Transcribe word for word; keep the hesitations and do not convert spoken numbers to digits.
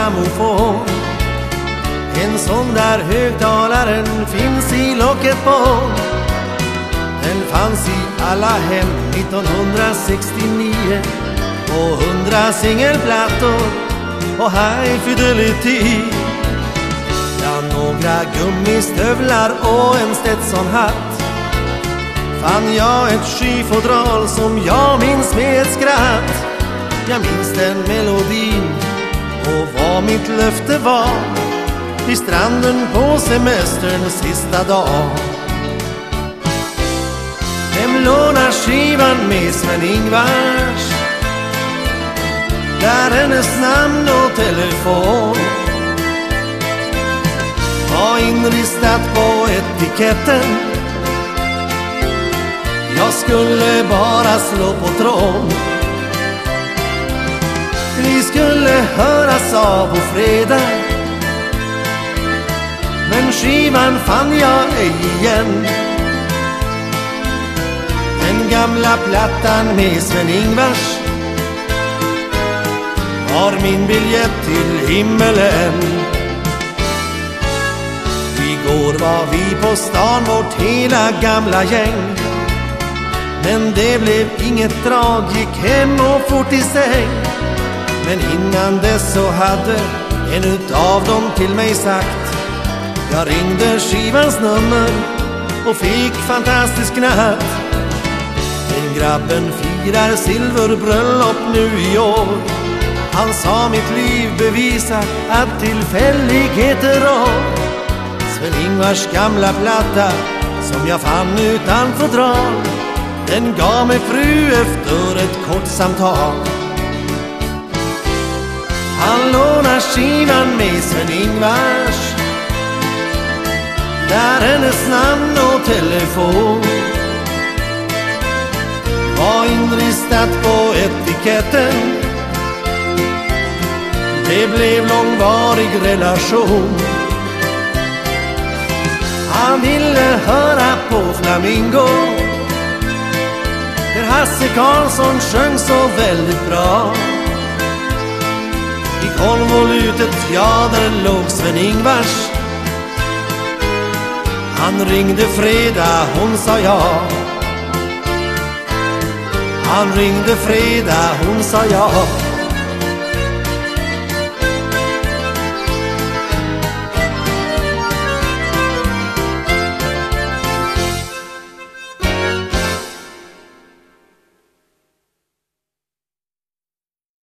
grammofon. En sån där högtalaren finns i locket på. Den fanns i alla hem nittonhundrasextionio. Och hundra singelplattor och High Fidelity. Ja, några gummistövlar och en Stetson-hatt. Fann jag ett skyfodral som jag minns med ett skratt. Jag minns den melodin och vad mitt löfte var vid stranden på semesterns sista dag. Vem lånar skivan med Sven-Ingvars? Där hennes namn och telefon var inristat på etiketten. Jag skulle bara slå på tråd. Vi skulle höras av på fredag, men skivan fann jag ej igen. Den gamla plattan med Sven-Ingvars var min biljett till himmelen. Igår var vi på stan, vårt hela gamla gäng. Men det blev inget drag, gick hem och fort i säng. Men innan dess så hade en utav dem till mig sagt: jag ringde skivans nummer och fick fantastisk natt. Den grabben firar silverbröllop nu i år. Han sa mitt liv bevisar att tillfälligheter rår. Sven-Ingvars gamla platta som jag fann utan fodral, den gav mig fru efter ett kort samtal. Han lånar skivan med Sven-Ingvars, där hennes namn och telefon var inristat på etiketten. Det blev långvarig relation. Han ville höra på Flamingo, där Hasse Karlsson sjöng så väldigt bra. I konvolutet, ja, där låg Sven-Ingvars. Han ringde fredag, hon sa ja. Han ringde fredag, hon sa ja.